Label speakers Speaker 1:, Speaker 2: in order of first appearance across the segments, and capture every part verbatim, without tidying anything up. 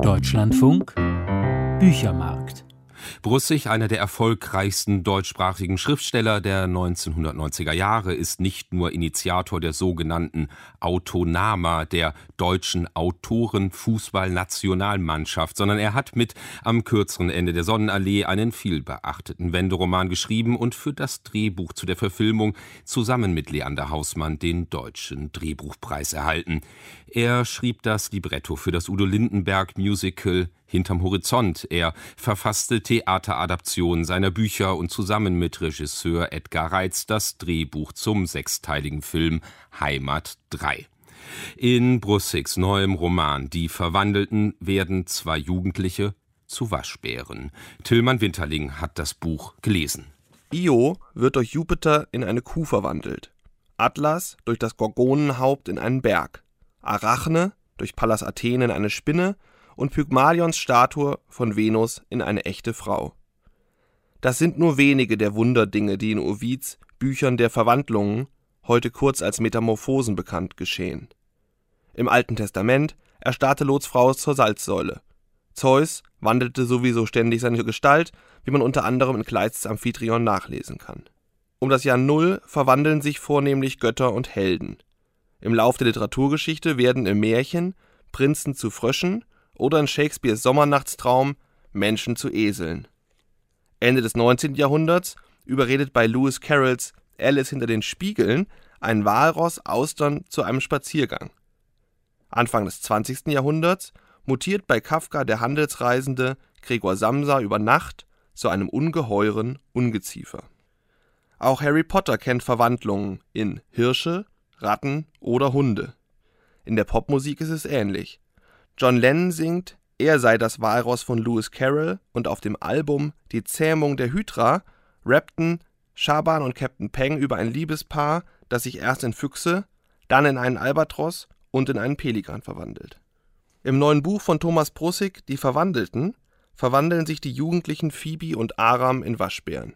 Speaker 1: Deutschlandfunk Büchermarkt.
Speaker 2: Brussig, einer der erfolgreichsten deutschsprachigen Schriftsteller der neunzehnhundertneunziger Jahre, ist nicht nur Initiator der sogenannten Autonama, der deutschen Autoren-Fußball-Nationalmannschaft, sondern er hat mit Am kürzeren Ende der Sonnenallee einen vielbeachteten Wenderoman geschrieben und für das Drehbuch zu der Verfilmung zusammen mit Leander Hausmann den Deutschen Drehbuchpreis erhalten. Er schrieb das Libretto für das Udo Lindenberg-Musical Hinterm Horizont. Er verfasste Theateradaptionen seiner Bücher und zusammen mit Regisseur Edgar Reitz das Drehbuch zum sechsteiligen Film Heimat drei. In Brussigs neuem Roman Die Verwandelten werden zwei Jugendliche zu Waschbären. Tillmann Winterling hat das Buch gelesen.
Speaker 3: Io wird durch Jupiter in eine Kuh verwandelt, Atlas durch das Gorgonenhaupt in einen Berg, Arachne durch Pallas Athen in eine Spinne und Pygmalions Statue von Venus in eine echte Frau. Das sind nur wenige der Wunderdinge, die in Ovids Büchern der Verwandlungen, heute kurz als Metamorphosen bekannt, geschehen. Im Alten Testament erstarrte Lots Frau zur Salzsäule. Zeus wandelte sowieso ständig seine Gestalt, wie man unter anderem in Kleists Amphitryon nachlesen kann. Um das Jahr Null verwandeln sich vornehmlich Götter und Helden. Im Lauf der Literaturgeschichte werden im Märchen Prinzen zu Fröschen oder in Shakespeares Sommernachtstraum Menschen zu Eseln. Ende des neunzehnten Jahrhunderts überredet bei Lewis Carrolls Alice hinter den Spiegeln ein Walross Austern zu einem Spaziergang. Anfang des zwanzigsten Jahrhunderts mutiert bei Kafka der Handelsreisende Gregor Samsa über Nacht zu einem ungeheuren Ungeziefer. Auch Harry Potter kennt Verwandlungen in Hirsche, Ratten oder Hunde. In der Popmusik ist es ähnlich. John Lennon singt, er sei das Walross von Lewis Carroll, und auf dem Album Die Zähmung der Hydra rappten Schaban und Captain Peng über ein Liebespaar, das sich erst in Füchse, dann in einen Albatros und in einen Pelikan verwandelt. Im neuen Buch von Thomas Brussig, Die Verwandelten, verwandeln sich die Jugendlichen Phoebe und Aram in Waschbären.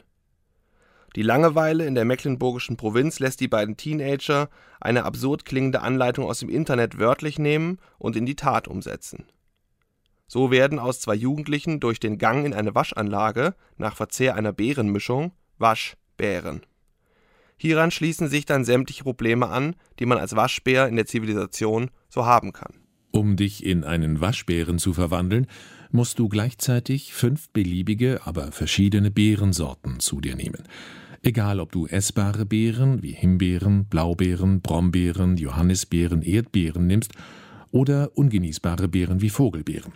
Speaker 3: Die Langeweile in der mecklenburgischen Provinz lässt die beiden Teenager eine absurd klingende Anleitung aus dem Internet wörtlich nehmen und in die Tat umsetzen. So werden aus zwei Jugendlichen durch den Gang in eine Waschanlage nach Verzehr einer Beerenmischung Waschbären. Hieran schließen sich dann sämtliche Probleme an, die man als Waschbär in der Zivilisation so haben kann.
Speaker 4: Um dich in einen Waschbären zu verwandeln, musst du gleichzeitig fünf beliebige, aber verschiedene Beerensorten zu dir nehmen. Egal, ob du essbare Beeren wie Himbeeren, Blaubeeren, Brombeeren, Johannisbeeren, Erdbeeren nimmst oder ungenießbare Beeren wie Vogelbeeren.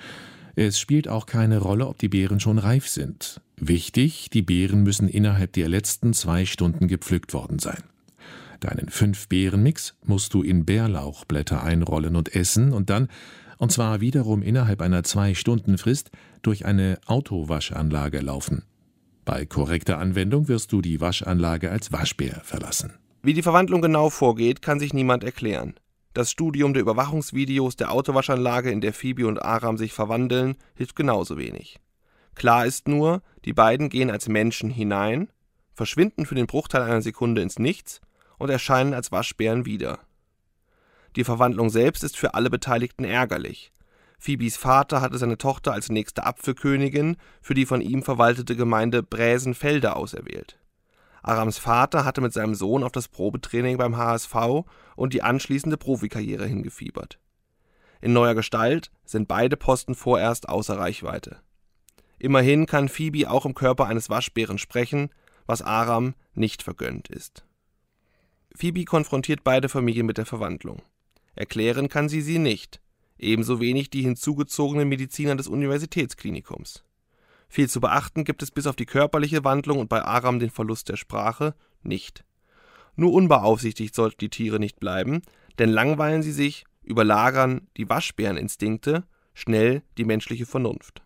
Speaker 4: Es spielt auch keine Rolle, ob die Beeren schon reif sind. Wichtig, die Beeren müssen innerhalb der letzten zwei Stunden gepflückt worden sein. Deinen Fünf-Beeren-Mix musst du in Bärlauchblätter einrollen und essen und dann, und zwar wiederum innerhalb einer Zwei-Stunden-Frist, durch eine Autowaschanlage laufen. Bei korrekter Anwendung wirst du die Waschanlage als Waschbär verlassen.
Speaker 3: Wie die Verwandlung genau vorgeht, kann sich niemand erklären. Das Studium der Überwachungsvideos der Autowaschanlage, in der Phoebe und Aram sich verwandeln, hilft genauso wenig. Klar ist nur, die beiden gehen als Menschen hinein, verschwinden für den Bruchteil einer Sekunde ins Nichts und erscheinen als Waschbären wieder. Die Verwandlung selbst ist für alle Beteiligten ärgerlich. Phoebes Vater hatte seine Tochter als nächste Apfelkönigin für die von ihm verwaltete Gemeinde Bräsenfelde auserwählt. Arams Vater hatte mit seinem Sohn auf das Probetraining beim H S V und die anschließende Profikarriere hingefiebert. In neuer Gestalt sind beide Posten vorerst außer Reichweite. Immerhin kann Phoebe auch im Körper eines Waschbären sprechen, was Aram nicht vergönnt ist. Phoebe konfrontiert beide Familien mit der Verwandlung. Erklären kann sie sie nicht, ebenso wenig die hinzugezogenen Mediziner des Universitätsklinikums. Viel zu beachten gibt es bis auf die körperliche Wandlung und bei Aram den Verlust der Sprache nicht. Nur unbeaufsichtigt sollten die Tiere nicht bleiben, denn langweilen sie sich, überlagern die Waschbäreninstinkte schnell die menschliche Vernunft.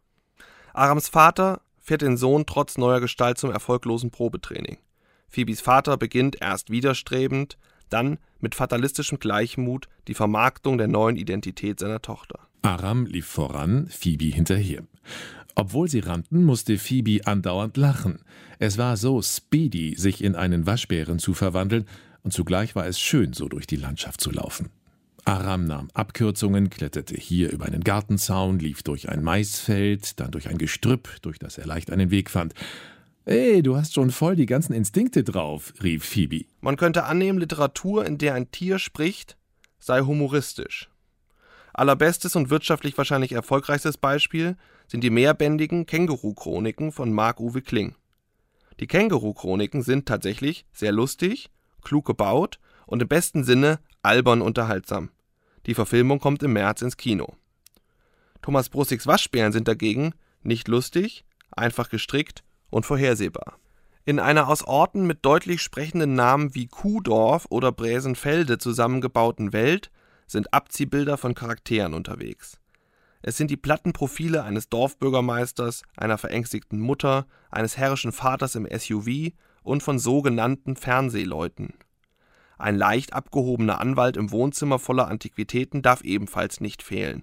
Speaker 3: Arams Vater fährt den Sohn trotz neuer Gestalt zum erfolglosen Probetraining. Phoebes Vater beginnt erst widerstrebend, dann mit fatalistischem Gleichmut die Vermarktung der neuen Identität seiner Tochter.
Speaker 4: Aram lief voran, Phoebe hinterher. Obwohl sie rannten, musste Phoebe andauernd lachen. Es war so speedy, sich in einen Waschbären zu verwandeln, und zugleich war es schön, so durch die Landschaft zu laufen. Aram nahm Abkürzungen, kletterte hier über einen Gartenzaun, lief durch ein Maisfeld, dann durch ein Gestrüpp, durch das er leicht einen Weg fand. »Ey, du hast schon voll die ganzen Instinkte drauf«, rief Phoebe.
Speaker 3: Man könnte annehmen, Literatur, in der ein Tier spricht, sei humoristisch. Allerbestes und wirtschaftlich wahrscheinlich erfolgreichstes Beispiel sind die mehrbändigen Känguru-Chroniken von Marc-Uwe Kling. Die Känguru-Chroniken sind tatsächlich sehr lustig, klug gebaut und im besten Sinne albern unterhaltsam. Die Verfilmung kommt im März ins Kino. Thomas Brussigs Waschbären sind dagegen nicht lustig, einfach gestrickt und vorhersehbar. In einer aus Orten mit deutlich sprechenden Namen wie Kuhdorf oder Bräsenfelde zusammengebauten Welt sind Abziehbilder von Charakteren unterwegs. Es sind die platten Profile eines Dorfbürgermeisters, einer verängstigten Mutter, eines herrischen Vaters im S U V und von sogenannten Fernsehleuten. Ein leicht abgehobener Anwalt im Wohnzimmer voller Antiquitäten darf ebenfalls nicht fehlen.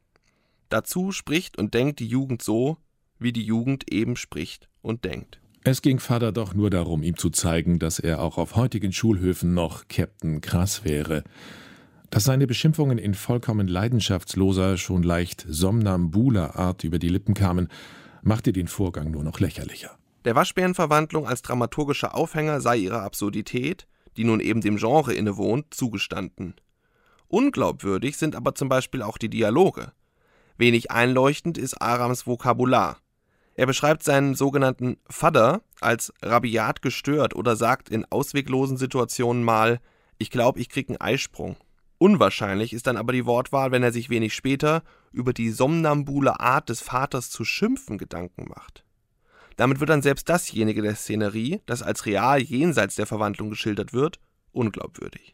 Speaker 3: Dazu spricht und denkt die Jugend so, wie die Jugend eben spricht und denkt.
Speaker 4: Es ging Vater doch nur darum, ihm zu zeigen, dass er auch auf heutigen Schulhöfen noch Captain Krass wäre. Dass seine Beschimpfungen in vollkommen leidenschaftsloser, schon leicht somnambuler Art über die Lippen kamen, machte den Vorgang nur noch lächerlicher.
Speaker 3: Der Waschbärenverwandlung als dramaturgischer Aufhänger sei ihre Absurdität, die nun eben dem Genre innewohnt, zugestanden. Unglaubwürdig sind aber zum Beispiel auch die Dialoge. Wenig einleuchtend ist Arams Vokabular. Er beschreibt seinen sogenannten Vater als rabiat gestört oder sagt in ausweglosen Situationen mal, ich glaube, ich krieg einen Eisprung. Unwahrscheinlich ist dann aber die Wortwahl, wenn er sich wenig später über die somnambule Art des Vaters zu schimpfen Gedanken macht. Damit wird dann selbst dasjenige der Szenerie, das als real jenseits der Verwandlung geschildert wird, unglaubwürdig.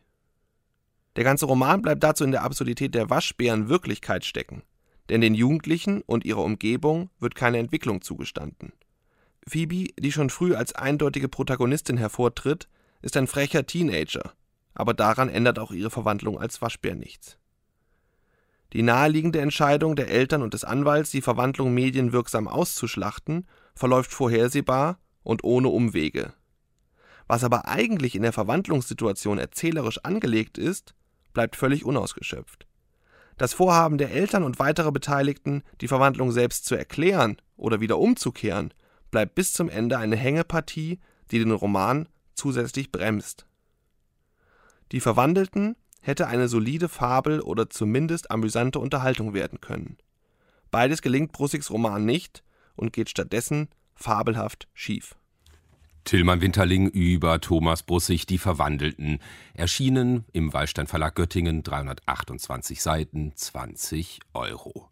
Speaker 3: Der ganze Roman bleibt dazu in der Absurdität der Waschbären-Wirklichkeit stecken, denn den Jugendlichen und ihrer Umgebung wird keine Entwicklung zugestanden. Phoebe, die schon früh als eindeutige Protagonistin hervortritt, ist ein frecher Teenager, aber daran ändert auch ihre Verwandlung als Waschbär nichts. Die naheliegende Entscheidung der Eltern und des Anwalts, die Verwandlung medienwirksam auszuschlachten, verläuft vorhersehbar und ohne Umwege. Was aber eigentlich in der Verwandlungssituation erzählerisch angelegt ist, bleibt völlig unausgeschöpft. Das Vorhaben der Eltern und weiterer Beteiligten, die Verwandlung selbst zu erklären oder wieder umzukehren, bleibt bis zum Ende eine Hängepartie, die den Roman zusätzlich bremst. Die Verwandelten hätte eine solide Fabel oder zumindest amüsante Unterhaltung werden können. Beides gelingt Brussigs Roman nicht und geht stattdessen fabelhaft schief.
Speaker 2: Tilman Winterling über Thomas Brussig, Die Verwandelten. Erschienen im Wallstein Verlag Göttingen, dreihundertachtundzwanzig Seiten, zwanzig Euro.